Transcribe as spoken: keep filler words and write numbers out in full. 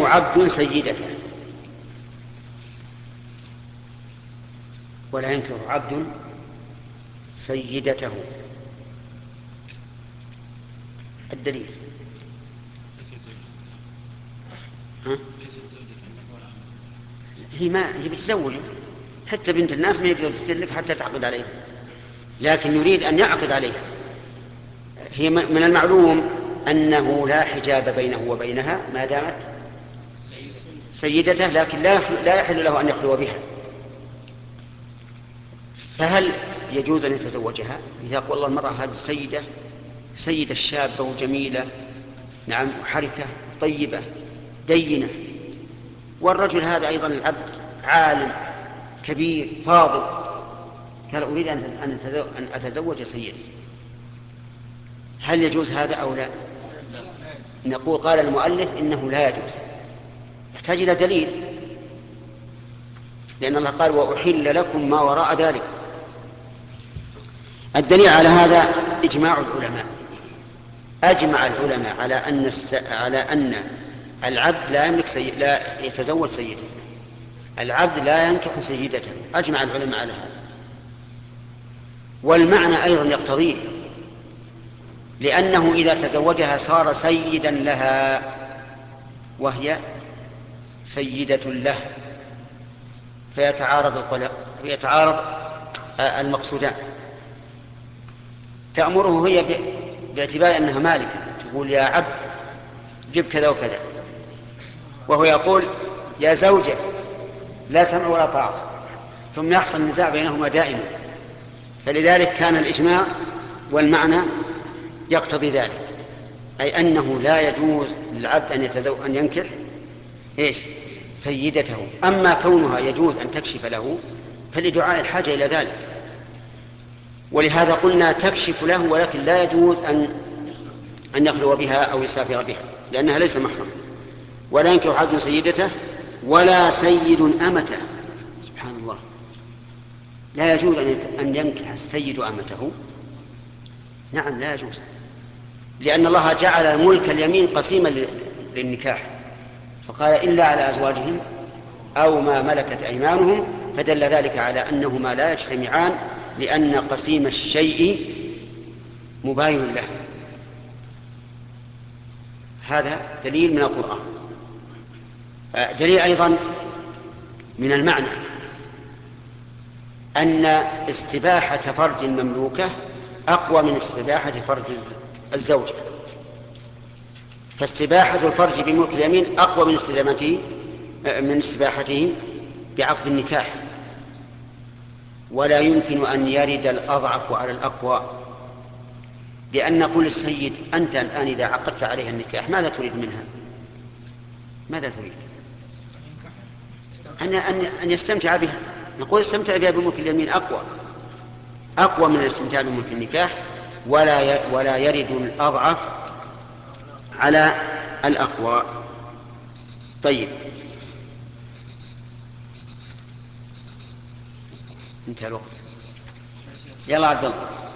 عبد سيدته، ولا ينكح عبد سيدته. الدليل ها؟ هي ما هي بتزوجه، حتى بنت الناس ما يقدر تتلك حتى تعقد عليها، لكن يريد أن يعقد عليها. هي من المعلوم أنه لا حجاب بينه وبينها ما دامت سيدته، لكن لا يحل له أن يخلو بها. فهل يجوز أن يتزوجها إذا قال والله المرأة هذه السيدة سيدة شابة وجميلة، نعم، وحركة طيبة دينة، والرجل هذا أيضا العبد عالم كبير فاضل، قال أريد أن أتزوج سيدي، هل يجوز هذا أو لا؟ نقول قال المؤلف إنه لا يجوز، يحتاج إلى دليل، لأن الله قال وأحل لكم ما وراء ذلك. الدليل على هذا إجماع العلماء، أجمع العلماء على أن الس... على أن العبد لا يملك سي... لا يتزوج سيده، العبد لا ينكح سيدته، أجمع العلماء على هذا. والمعنى أيضا يقتضيه، لأنه إذا تزوجها صار سيدا لها وهي سيدة له، فيتعارض القلق فيتعارض المقصودان. تأمره هي باعتبار أنها مالكة، تقول يا عبد جب كذا وكذا، وهو يقول يا زوجة لا سمع ولا طاعة، ثم يحصل النزاع بينهما دائما. فلذلك كان الإجماع والمعنى يقتضي ذلك، أي أنه لا يجوز للعبد أن يتزوج أن ينكح إيش سيدته. أما كونها يجوز أن تكشف له فلدعاء الحاجة إلى ذلك، ولهذا قلنا تكشف له، ولكن لا يجوز أن أن يخلو بها أو يسافر بها، لأنها ليس محرم. ولا ينكح عبد سيدته ولا سيد أمته. سبحان الله، لا يجوز أن ينكح السيد أمته. نعم لا يجوز، لأن الله جعل ملك اليمين قسيما للنكاح، فقال إلا على أزواجهم أو ما ملكت أيمانهم، فدل ذلك على أنهما لا يجتمعان، لأن قسيم الشيء مباين له. هذا دليل من القرآن. دليل أيضا من المعنى أن استباحة فرج المملوكة أقوى من استباحة فرج الزوجة، فاستباحة الفرج بملك اليمين أقوى من استدامته من استباحته بعقد النكاح. ولا يمكن أن يرد الأضعف على الأقوى، لأن نقول السيد أنت الآن إذا عقدت عليها النكاح ماذا تريد منها؟ ماذا تريد؟ أن أن يستمتع بها. نقول استمتع بها بملك اليمين أقوى أقوى من الاستمتاع بملك النكاح. ولا ولا يرد الأضعف على الأقوى. طيب، انتهى الوقت. يلا عبد الله.